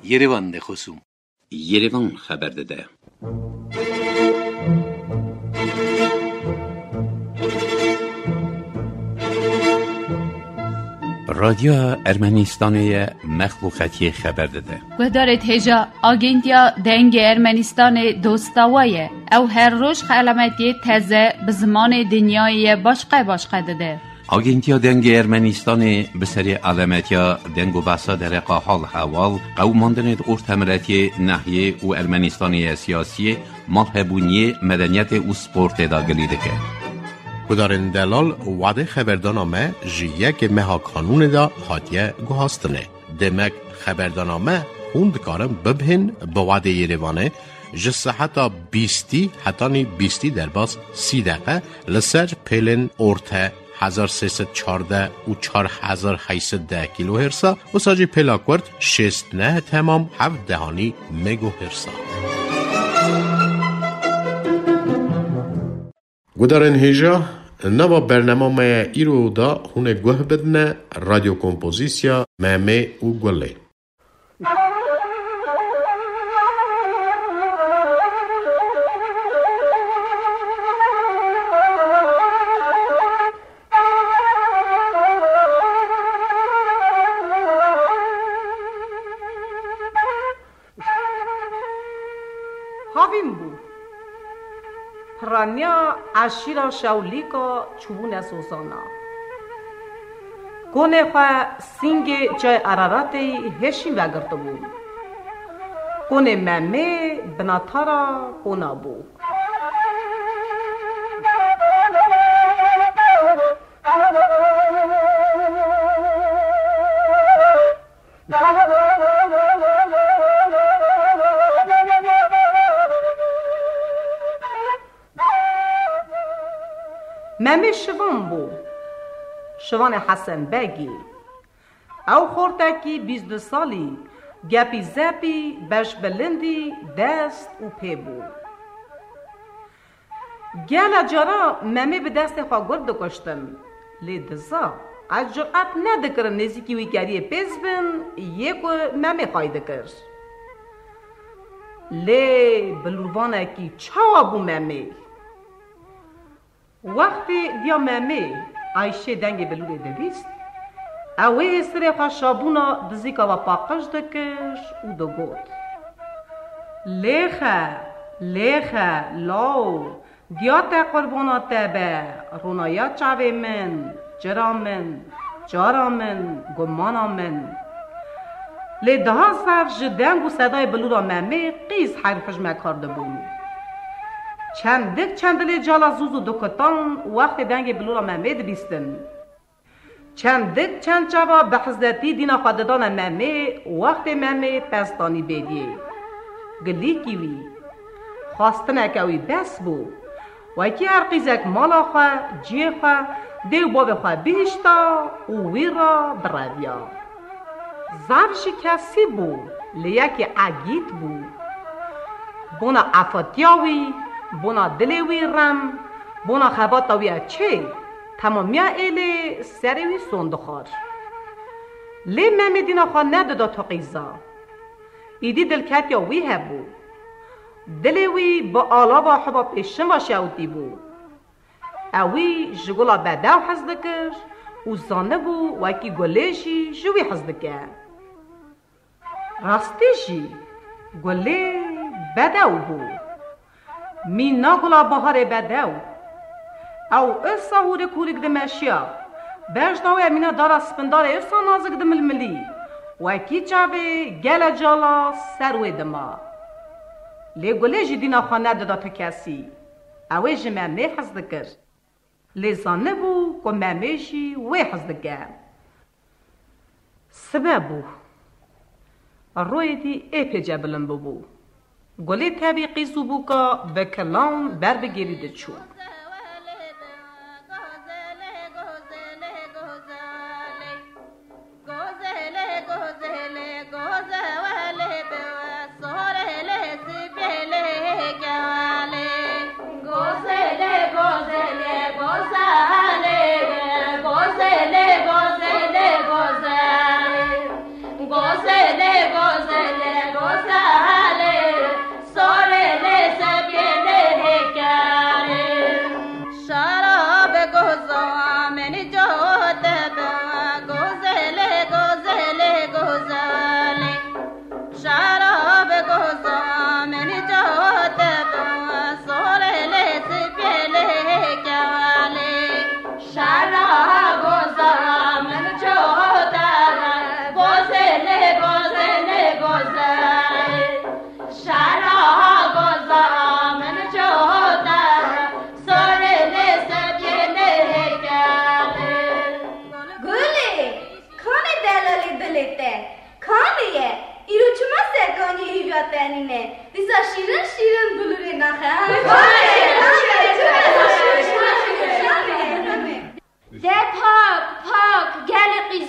Yerevan de خصوم. Yerevan خبر داده. رادیو ارمنستان مخلوقاتی خبر داده. گذارت هجا آگنتیا دنگ ارمنستان دوستاویه او هر روز علامتی تازه به زمان دنیای باشقه داده. آگنتیا دنگ ارمنستان به سری علامتیا دنگ و بحثا در حال حوال قو ماندنید ارتمراتی نحیه و ارمنستانی سیاسی مرحبونی مدنیت و سپورت داگلیده که. کدارن دلال وعده خبردانامه جیه که مها قانون دا هاتیه گوهاستنه. دمک خبردانامه خوند کارم ببهن با وعده یروانه جسه حتی 20 در باز 30 دقیقه لسر پیلن ارته 1314 و 4810 کیلو هرسا و ساجی پلاکورد 69 تمام 7 دهانی مگو هرسا. گودارن هیجا نوا برنامه ایرو دا هونه گوه بدنه رادیو کمپوزیسیا مهمه و گله. هاویم بو پرانیا اشیرا شولیکا چوبون سوزانا گونه خواه سینگ جای عراراتی هشیم وگرده بو گونه ممه بناتارا گونه بو ممه شوان بو شوان حسن بگی او خورتکی 22 سالی گپی زپی بش بلندی دست و پی بو گل جارا ممه به دست خواه گرد کشتن لی دزا از جرعت ندکر نزیکی وی گریه پیز بن یکو ممه خواهی دکر لی بلوروانکی چاوا بو ممه وقتی دیا ممه عایشه دنگ بلوری دویست اوه سری خواه شابونا دزیکا و پاقش دکش او دو گود لیخه لاو دیا تا قربانا تبه رونایا چاوه من جرا من جارا من گمانا من لی ده سر جدنگ و صدای بلورا ممه قیز حرفش مکارده بون چند لی جالا زوزو دکتان وقت دنگ بلورا ممه بیستن چند چوا به حضرتی دینا خاددان ممه وقت ممه پستانی بیدیه گلی کیوی خواستن اکاوی بس بو و اکی هر قیزک مالا خواه جیه خواه دیو باب خواه بیشتا و وی را برادیا زرشی کسی بو لیکی عگیت بو بونا افاتیاوی بونا دلیوی رم بونا خباتاوی اچه تمامیا ایلی سریوی سندخار لی ممه دینا خواه ندادا تا قیزا ایدی دلکتیا وی هبو دلیوی با آلا با حبا پیشن با شاوتی بو اوی جگولا بداو حزدکر و زانه بو و اکی گلیشی جوی حزدکر راستیشی گلی بداو بو مینا گلا بهار بداو او اصا هوره کورک دمشیا بجداو امینا دارا سپندار اصا نازک دململی و اکی چاوه گل جالا سروی دما لی گله جی دینا خانه دادا تا کسی اوه جی ممه حزدکر لی زانه بو که ممه جی وی حزدکر سببو روی دی ایپی جبلن بو گله تابی قیزو بو که بکلان بر بگیریده چون Gozele, gozele,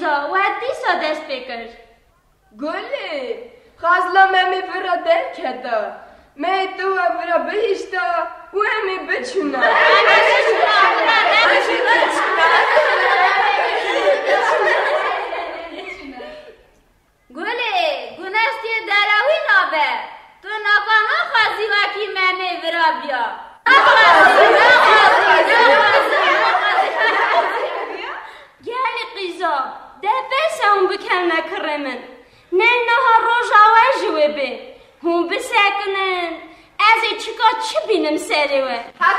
قیزا و دیسا دست بکر گلی خازلا ممی فرا در کده می تو و فرا بهشتا و همی بچونا گلی گناستی دلاوی نابه تو ناکانا خوازی وکی ممی فرا بیا گلی قیزا ده بسه اون بکن نکرمن نه نها روژا و جوه به هم بسکنن از چیکا چی بینم سریوه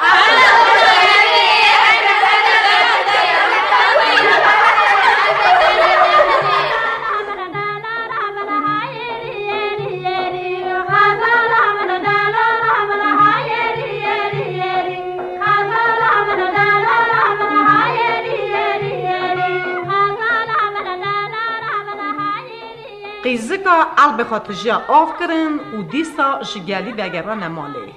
قیزکا ال بخاطر جا آف کرن و دیسا جگلی بگران ماله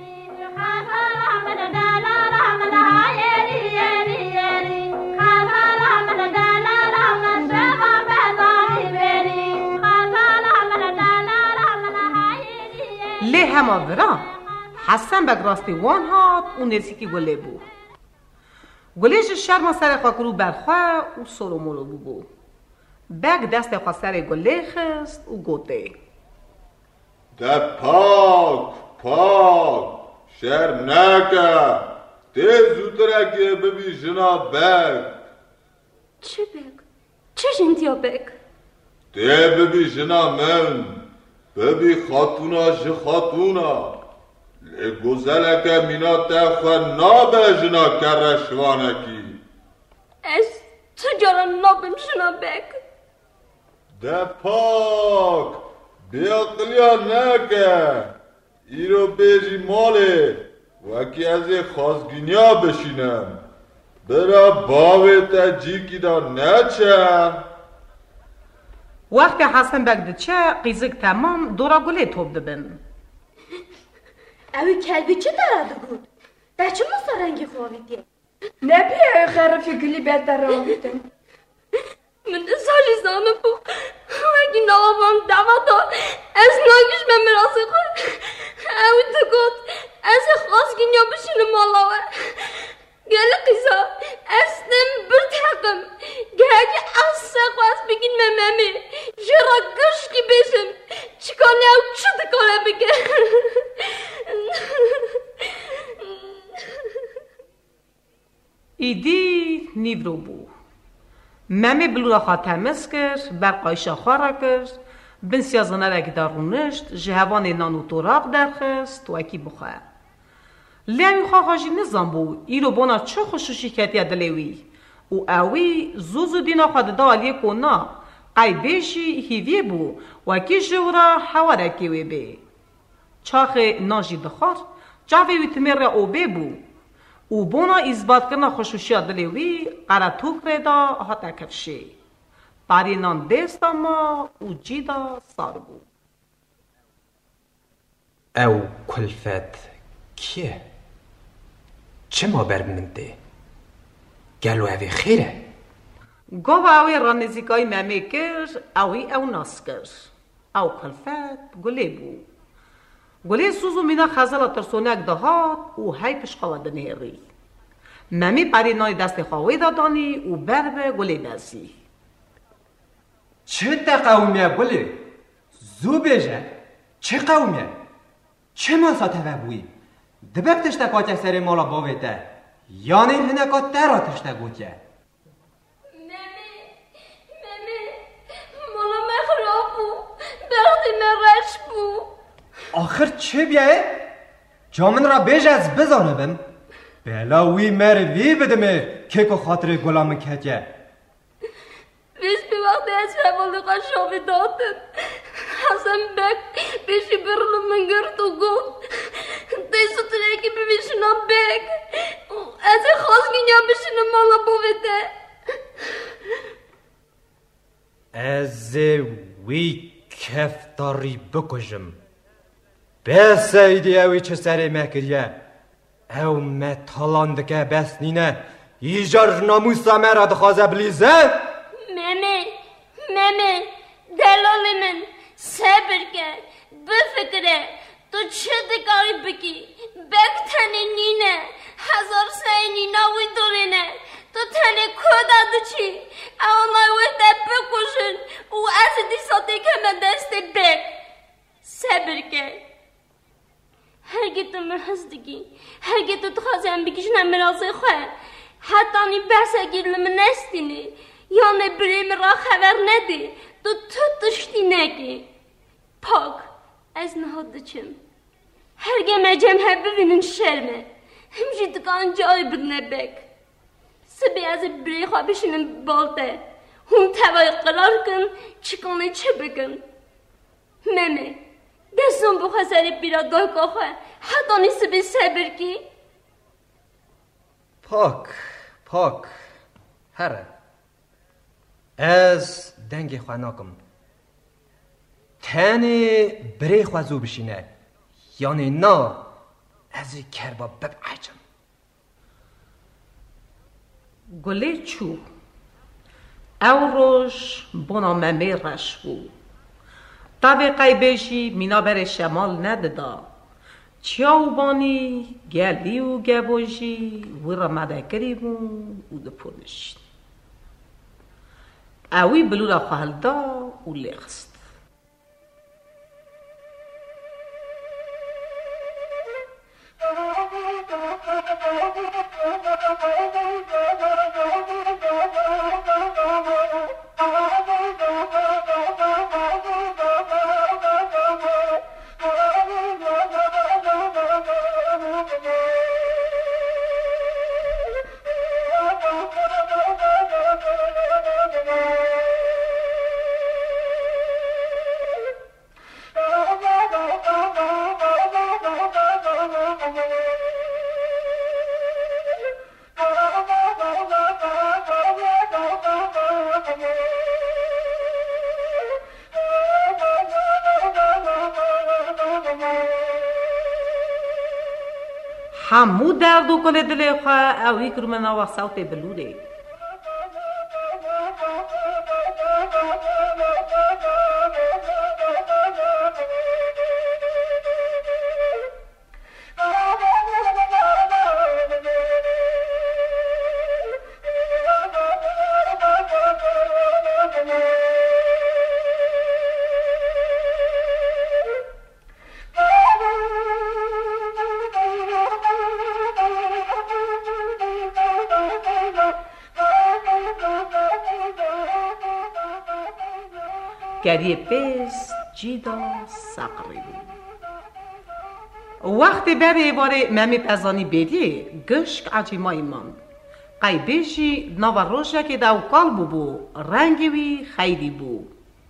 لی همه برا حسن بگ راستی وان هات و نزیکی گله بو گلهش شرما سر خاکرو برخواه و سرو مولو بو بگ دست خواه سر گله خست و گوته ده پاک شر نکه ده زودتر اگه ببی جنا بگ چه بگ؟ چه جنتیا بگ؟ ده ببی جنا من ببی خاتونا خاتونا لگوزل که مینا تخواه نابه جنا کرشوانکی از چجارا نابم جنا بگ؟ ده پاک بیاقلیا نکه ایرو بیجی ماله وکی از خازگینیا بشینم برا باوی تا جیکی دا نچه وقتی حسن بگ چه قیزک تمام دورا گله توب دبن اوی کلبی چه دراده بود؟ در چه مسترنگی خواهیدی؟ نه بیای خرفی گلی بهتر آمیدن من ده سالی زانه بو وکی نوابم دوادا از ناگیش من مراسه خود اوی تو گود از خازگینیا بشینه مالاوه گل قیزا استم برتقم گهگی از سخواست بگین ممی جرا گشکی بشم چکانه او چه دکانه بگه ایدی نیورو بو ممی بلورا خواه تمز کرد بر قایشا خواه کرد بن سیازنه وکی دارونشت جهوان نانو توراق درخست و اکی بخواه لیوی خواه خواهی نظام بو ایرو بونا چه خوشوشی کتی دلیوی و اوی زوزو دینا خواه دا علیه کنا قای بیشی هیوی بو و اکی جورا حوارکی وی بی چاخ ناجی دخار جاوی وی تمیر او بی بو و بونا اثبات کرنا خوشوشی دلیوی قرا توک ردا هاتا کفشی پارینان دستا ما و جیدا سار بو او کلفت کیه؟ چه ما برمنده؟ گلو اوی خیره؟ گوه اوی رانزیکای ممی کر اوی او ناس کر او کلفت گله بو گله سوزو مینا خزالا ترسونک دهات و های پشقاوه دنهری ممی پارینای دست خواهی دادانی و بربه گله بزی چه تا قومیه گله؟ زو بیجه؟ چه قومیه؟ چه ماساته و بوی؟ دبب تشتکات سر مالا باویده یعنی هنکات در آتشته گوتیه ممی مالا مخراب بو بختی مرش بو آخر چه بیایه؟ جامن را بیج از بزانه بم بلاوی مروی بدمه که که خاطر گلام کتیه بیش بی وقتی از فهمالی قشابی دادم حسن بک بیشی برلو منگر تو گود دیسو ترکی ببیشنا بک از خازگینیا بشینه مالا بویده از وی کفتاری بکشم بس ایدی اوی چه سری مکریه او متالانده که بس نینه ایجار ناموسا مرا دخوازه بلیزه ممی ممه دلال من صبر که بفکره تو چه دکاری بکی بک تنه نینه هزار سعی نینا وی دورینه تو تنه کدا دچی اونای وقت بکشن و از دیساتی که من دست بک صبر که هرگی تو من هستگی هرگی تو تخوازم بکشنم مرازه خواه حتی نی بحثه گیرلم نستینی یعنی بریم را خبر ندی تو تشتی نگی پاک از نهادچم هرگی مجم ها ببینن شرمه همجی دکان جای بدنه بک سبی از بری خواه بشینن بالته هم توای قرار کن چکانه چه بکن ممه دستون بخواه سری بیرا دایکا خواه حتی نیست بی صبر کی پاک هره از دنگ خواه ناکم تنی بری خواه زو بشینه یعنی نا از کربا ببعجم گله چو او روش بنا ممه رش بود تاوی قیبشی مینا بر شمال نددا چیاوبانی گلی و گبوشی و رمده کریبون و دپونش اوی بلولا خالدا و لخست همو درد و کنه دل خواه اوی کرمنا و صوت بلوره گریه پیس جیدا سقری وقتی بری باره ممی پزانی بیدی گشک عجیمای من قیبشی نو روشه که دو کال بو رنگی وی خیلی بو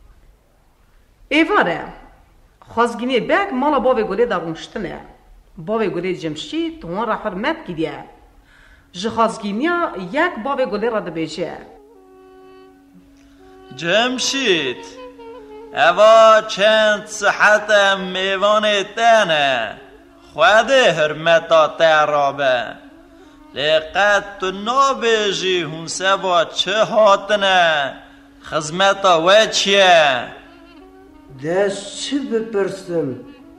ایواره خازگینی بگ مالا باوی گلی دارونشتنه باوی گلی جمشی تو را حرمت گیدیه جه خازگینیا یک باوی گلی را دبیجه جمشید اوا چند صحت میوان تنه خود حرمتا تعرابه لقد تو نابیجی هون سوا چه هاتنه خزمتا و چیه دست چه بپرسم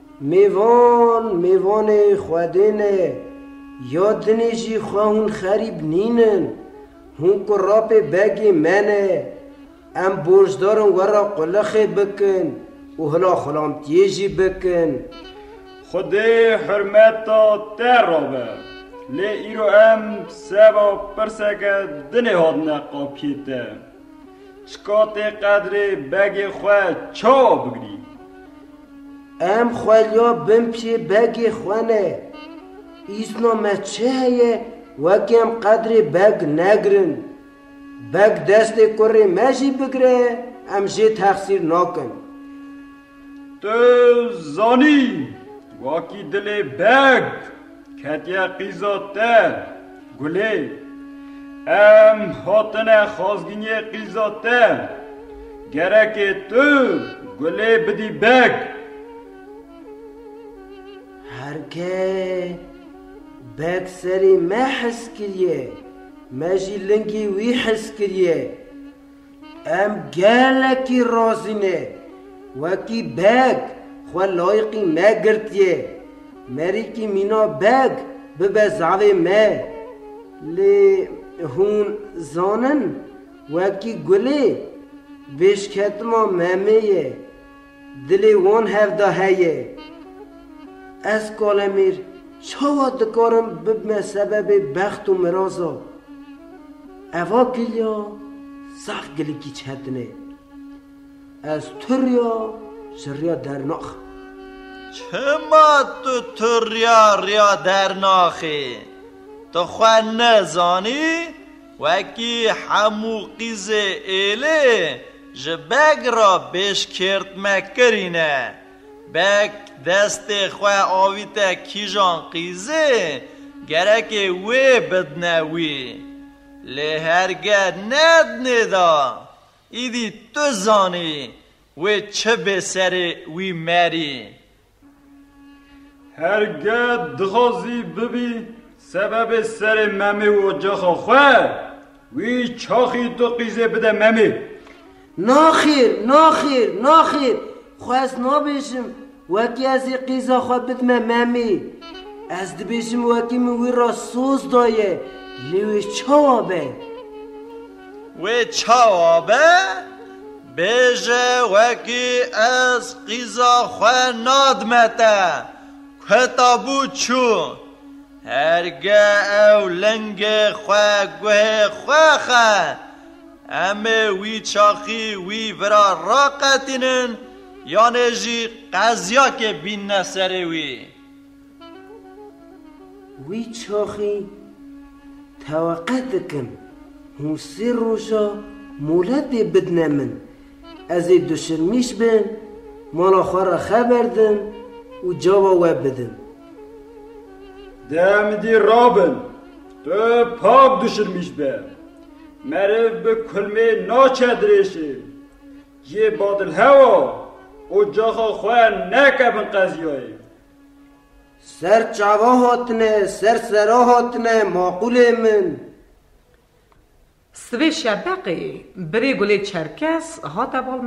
میوان خودینه یادنی جی خواهون خریب نینن هون که راپ بگی منه ام بوجدارم ورا قلخی بکن و هلا خلام تیجی بکن خودی حرمتا تعرابه لی ایرو ام سبا پرسکه دنه هادنه قاپیته چکات قدر بگی خواه چا بگری ام خوالیا بمپی بگی خوانه ایسنا ما چه هیه وکیم قدر بگ نگرن بگ دست کره مجی بگره ام جه تقصیر ناکن تو زانی واکی دل بگ کتیا قیزاته گله ام هاتنه خازگینی قیزاته گرک تو گله بدی بگ هرگه بگ سری ما حس کریه مجی لنگی وی حس کریه ام گلکی رازینه وکی بگ خو لایقی مگرتیه مری کی مینا بگ ببزعوی مه لی هون زانن وکی گلی بشکت ما ممیه دلی وان هفده هیه از کالمیر چاوا دکارم ببمه سبب بخت و مرازا اوا گلیا صف گلی کی چهدنه از تریا شریا درناخ چما تو تریا ریا درناخی تو خواه نزانی وکی همو قیز ایله جبگ را بیش کرد مکرینه بک دست خواه آویتا کیجان قیزه گرک وی بدنوی لی هرگه ند ندا ایدی تو زانی وی چه بسر وی مری هرگه دخوازی ببی سبب سر ممی و جاخا خواه وی چاخی تو قیزه بده ممی ناخیر ناخیر ناخیر خواست نابیشم وکی از قیزا خواه بدمه ممی از دبیشم وکی موی را سوز دایه لیوی چاوابه وی چاوابه بیجه وکی از قیزا خواه نادمته کتابو چون هرگه او لنگ خواه گوه خواه امه وی چاخی وی ورا راقتینن یعنی جی قضیا که بین نسره وی چاخی توقع دکم هون سی روشا مولد بدنه من از دوشرمیش بین مالا خواه خبردم و جاوا و بدم دمدی رابن تو پاک دوشرمیش بین مرف به کلمه ناچدرشه یه بادل هوا و جاخا خواه نکبن قضیایی سر چاوا هاتنه سر سرا هاتنه معقول من سوی شبقی بری گلی چرکس هاتا بال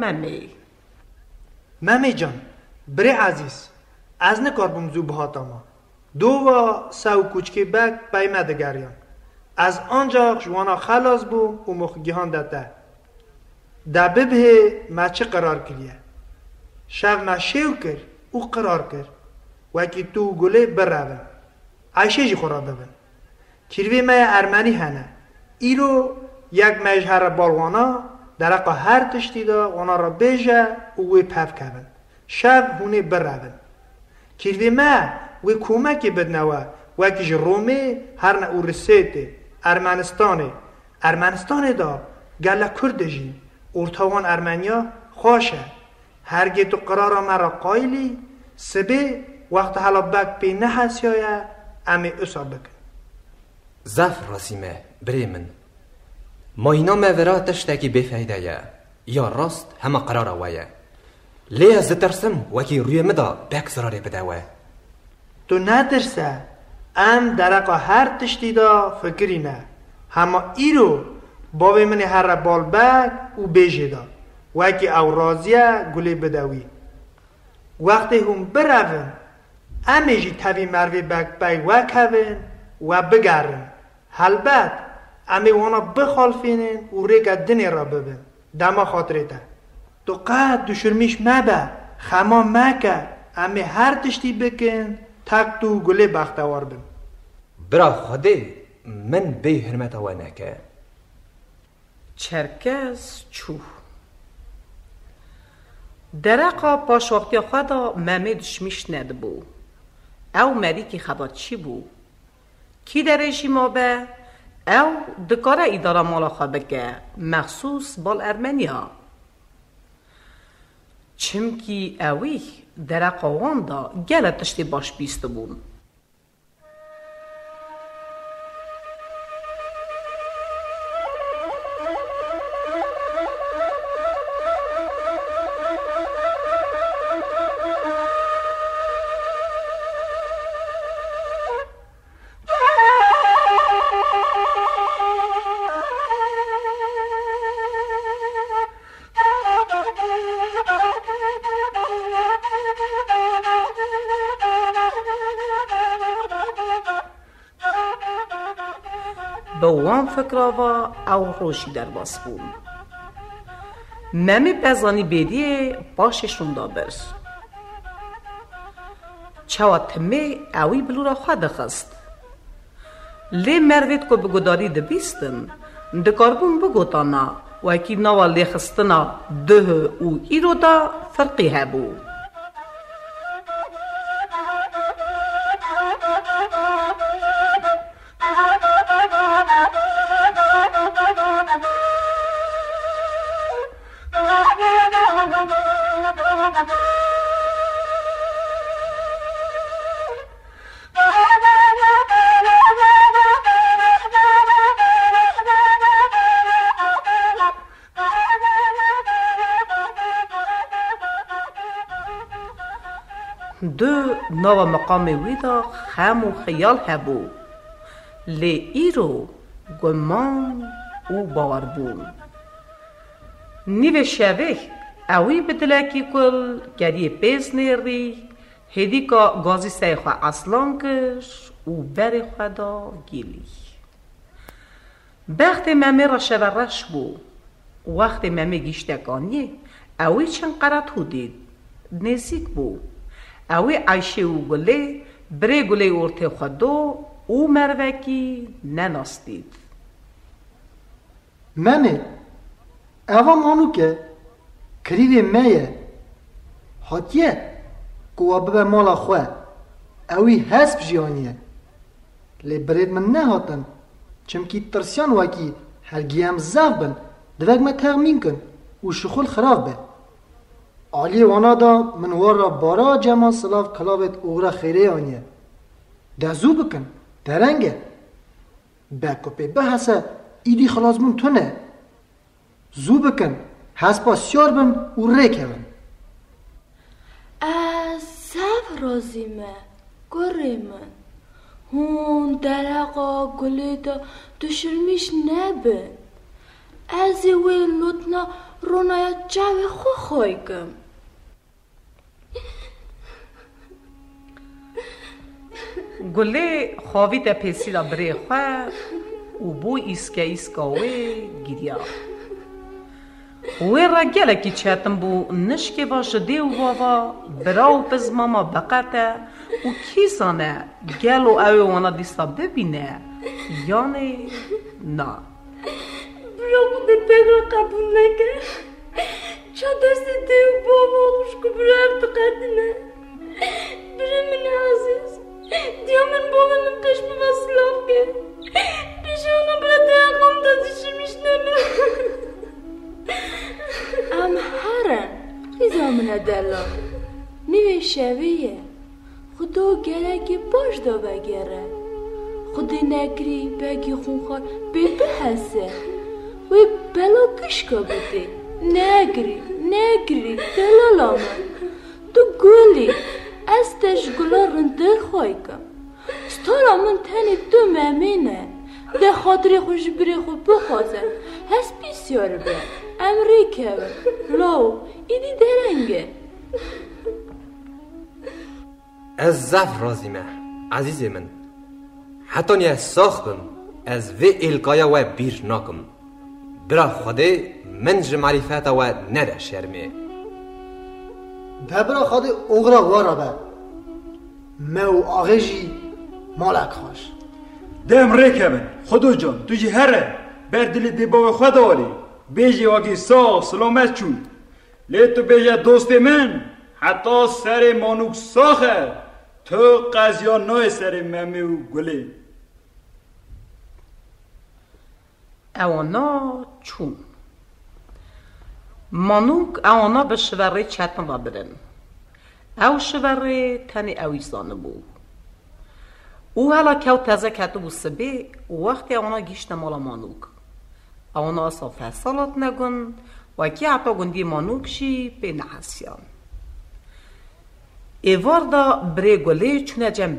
ممی جان بری عزیز از نکار بمزو بهاتا ما دو و سو کوچکی بک بیمه دگریان از آنجا جوانا خلاص بو و مخگیهان داده دبه به مچه قرار کریه شب مشیو کر او قرار کر وکی تو گله برون عیشه جی خورا ببن کروی مای ارمنی هنه ایرو یک مجهر بالوانا درقا هر تشتی دا وانا را بیجه اوی پف کبن شب هونه برون کروی ما وی کومکی بدنوه وکیش رومه هر نه او رسیته ارمنستان دا گله کرده جی ارتوان ارمنیا خوشه هرگی تو قرار مرا قایلی سبه وقت حالا بک پی نه هستیایه امی اصا بکن زف راسیمه بری من ما اینا مورا تشتاکی بفایده یا راست همه قرار وایه لی از ترسم وکی روی مدا بک زراره بدوه تو ندرسه ام درقا هر تشتی دا فکری نه همه ایرو بابی منی هر بال بک او بیجه دا وکی او رازیه گلی بدوی وقتی هم برون امیجی تاوی مروی بک بای وکهون و بگرن حلبت امی وانا بخالفینن و ریگا دنی را ببین دما خاطره تا تو قد دوشرمیش مبه خما مکه امی هر تشتی بکن تک تو گلی بختوار بین برا خوده من بی حرمت و نکه چرکز چو درقا پاش وقتی خدا ممی دشمیش ند بو او مری که خدا چی بو کی درشی ما به او دکاره ایداره مالا خواه بگه مخصوص بال ارمنیا چمکی اوی درقا واندا گله تشتی باش بیست بون وان فکراوا او روشی در باس بون ممی بزانی بیدیه باششون دابر چواتمه اوی بلورا خواه دخست لی مروید که بگوداری دبیستن دکاربون بگوتانا و اکی نوا لی خستنا ده او ایرو دا فرقی هبو دو نوا مقام ویدا خم و خیال هبو لی ایرو گمان او باور بون نیو شوه اوی بدلکی کل گریه پیز نیری هدی که گازی سای خواه اصلان کش او بر خدا گیلی بخت ممه را شورش بو وقت ممه گیشتکانیه اوی چند قرد هودید نزیک بو اوی عیشه او گله بره گله ارته خودو او مروکی نناستید ممه اوه مانو که کریوی میه حاتیه گوه ببه مالا خواه اوی حسب جیانیه لی برید من نهاتن چمکی ترسیان وکی هرگی هم زف بن دوگ ما تغمین کن و شخول خراب به عالی وانا دا من وار را بارا جمع سلاف کلابت اغرا خیره آنیه دزو بکن درنگه بکو پی بحثه ایدی خلاص من تو نه زو بکن حسبا سیار بن و ریکه بن از زف رازیمه گره من هون درقا گله دا دشرمیش نبن از وی لطنا رونای جاوه خو خویگم گله خواهی تا پیسی را بره خواه و بو ایسکاوه گیریا وی را گله کی چهتم بو نشکه باشه دیو بابا براو پز ماما بقاته و کیسانه گلو اوی وانا دیستا ببینه یعنی نه برا خود بگو قبول نکه چه دست دیو بابا خوشکو برا افتقاد نه برا من عزیز دیا من بابا من قشم بسلاف که پیش اونا برا دیقام دادشی میشنه ام هرن ریزا منه دلا نیوه شویه خدا گره که باش دا بگره خودی نگری بگی خونخوار به حسه وی بلا کشکا بده نگری دلالا من تو گلی از تش گلا رندر خواهی کم ستارا من تنی تو ممینه ده خاطر خوش بری خود بخوازه هست بیسیار به امریکه لاو ایدی درنگه از زف رازیمه عزیز من حتی نیه ساخ بم از وی الگایا و بیر ناکم برا خوده من جمعریفتا و نده شرمه ده برا خوده اغرا وارا به مو آغشی مالک خوش دم ریکه من خودو جان تو جی هره بردلی دی باو خود آلی بیجی واقعی ساخ سلامت چون لی تو بیجی دوست من حتی سر مانوک ساخه تو قضیان نای سر ممی و گله اوانا چون مانوک اوانا به شوره چتن را برن او شوره تنی اویزانه بود او حالا که تازه کتو بو سبه وقتی اوانا گیشت مالا مانوک اوانا اصلا فصالات نگن و که حتی گندی مانوک شی به نحسیان ایوار دا بره گله چونه جم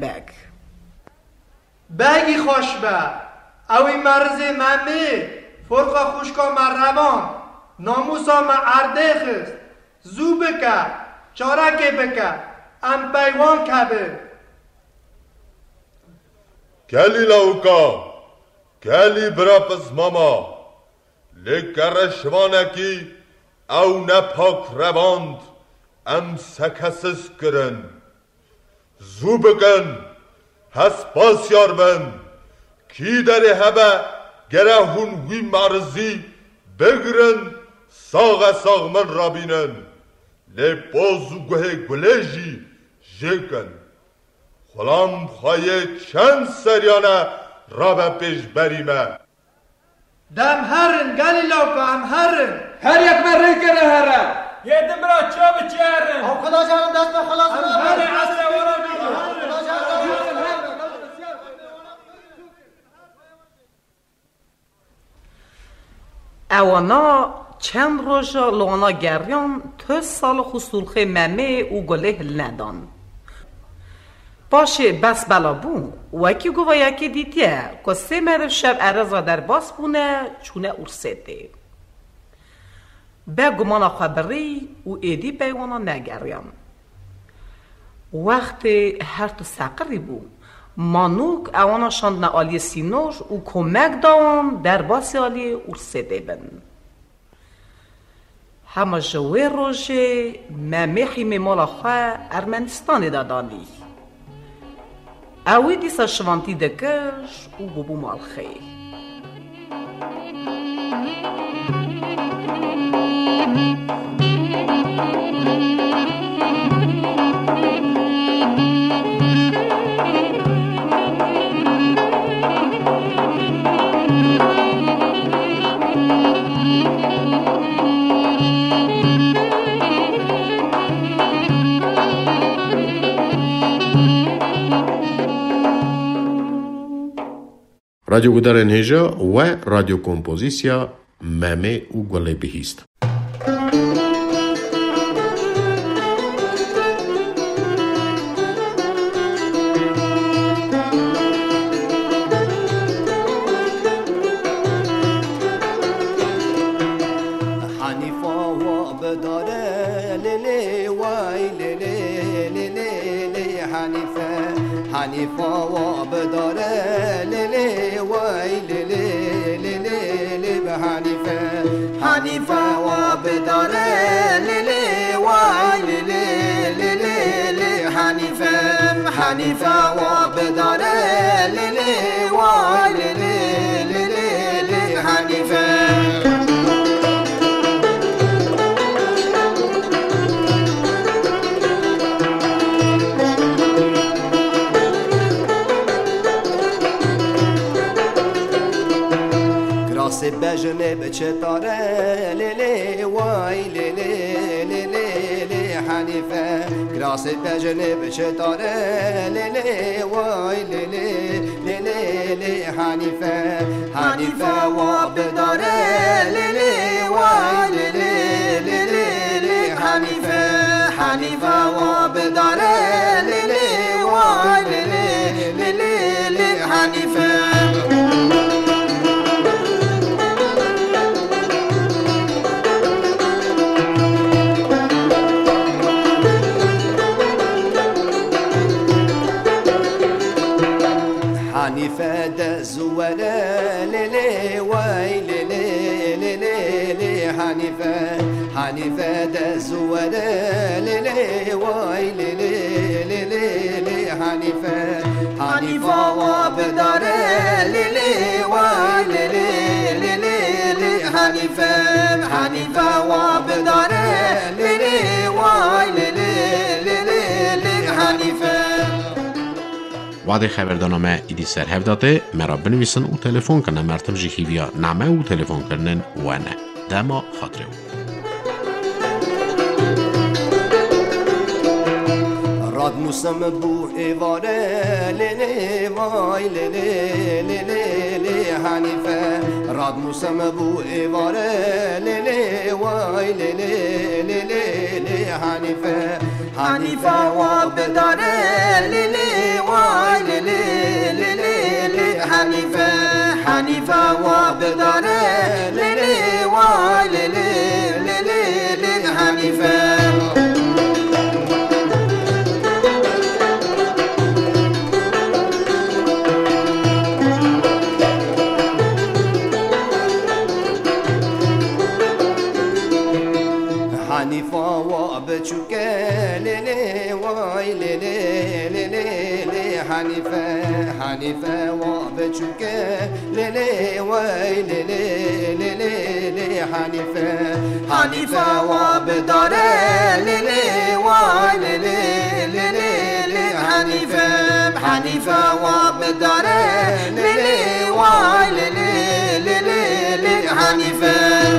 بگی خوش به اوی مرز ممی فرقا خوشکا مروان ناموسا ما عرده خست زو بکه چارکه بکه ام پیوان کبه کلی لاوکا گلی برا پس ماما لگر شوانکی او نپاک رواند ام سکسس کرن زو بکن هس پاسیار بن کی داری هبه گره هون وی مرزی بگرن ساغ من رابینن لی بازو گوه گلیجی جکن خلام خواهی چند سریانه رابه پیش بریمه دم هرن گلی لوکا هم هرن هر یک من ری کنه هره یه دم را چا بچهرن او خدا جانم دست به خلاص هر عصر ورا بیدو اوانا چند روژا لوانا گریان تو سال خسولخه ممه و گله هل ندان باشه بس بلا بون وکی گوه یکی دیتیه که 3 مرد شب عرضا در باس بونه چونه ارسده به گمانا خبری و ایدی بیوانا نگریان وقت هر تو سقری بود مانوک اوانا شاندن آلی سینور و کمک داون در باس آلی ارسده بن همه جوه روژه ممحی میمالا خواه ارمنستان دادانی اوی دیسا شوانتی دکش و ببو مالخه رادیو گودار نهجا و رادیو کمپوزیسیا ممه و گله بهیست. حنیفا و بداره لیلی وای لیلی لیلی به حنیفه حنیفا و بداره لیلی وای لیلی لیلی حنیفه حنیفا و بداره لیلی وای لیلی لیلی حنیفه بجنه بچتاره لیلی وای لیلی لیلی حنیفه گراس بجنه بچتاره لیلی وای لیلی لیلی حنیفه حنیفه و بداره لیلی وای لیلی لیلی حنیفه حنیفه و بداره لیلی وای لیلی لیلی حنیفه حنیفه ده زوره لیلی وای لیلی لیلی حنیفه حنیفه ده زوره لیلی وای لیلی لیلی حنیفه حنیفه و بداره لیلی وای لیلی لیلی حنیفه حنیفه و بداره لیلی وای لیلی لیلی حنیفه وعده خبردانامه ایدی سر هفداته مرا بنویسن و تلفن کنه مرتم جیخیویا نامه و تلفن کرنن و نه دما خاطره راد موسم بو ایواره لیلی وای لیلی لیلی حنیفه راد موسم بو ایواره لیلی وای لیلی لیلی حنیفه حنیفه و بداره لیلی وای لیلی لیلی حنیفه حنیفه و بداره لیلی وای لیلی لیلی حنیفه حنیفا و بچوکه لیلی وای لیلی لیلی حنیفه و بچوکه لیلی وای لیلی لیلی حنیفه و بداره لیلی وای لیلی لیلی حنیفه و بداره لیلی وای لیلی لیلی حنیفه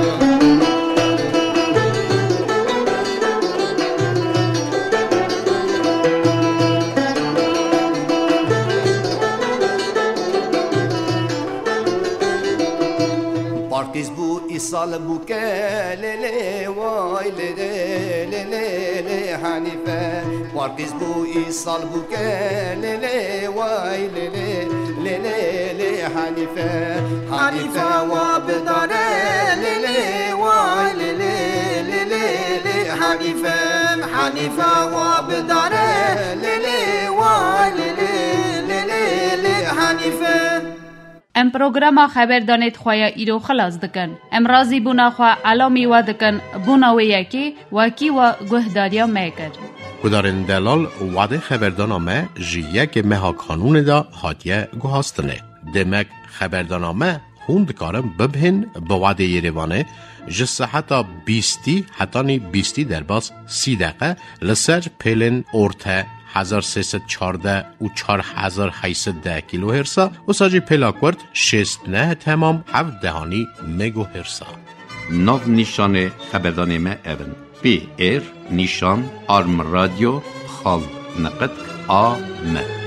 پارکیز بو ایسال بو که لیلی وای لیلی لیلی حنیفه پارکیز بو ایسال بو که لیلی وای لیلی لیلی حنیفه و بداره لیلی وای لیلی لیلی حنیفه و بداره لیلی وای لیلی لیلی حنیفه ام پروگراما خبردانیت خواه ایرو خلاص دکن. ام رازی بونا خواه علامی و دکن بونا و یکی واکی و گهداریا میکر. کدارن دلال وعده خبردانامه جیه که مها کانون دا هاتیه گوهاستنه. دمک خبردانامه خوند کارم ببهن با وعده یروانه جسه حتی 20 در باز 30 دقیقه لسر پیلن ارته 1314 و 4810 کیلو هرسا و ساجی پلاکورد 69 تمام 7 دهانی مگو هرسا. ناو نیشان خبردانمه اون پی ایر نیشان آرم رادیو خال نقد آمد.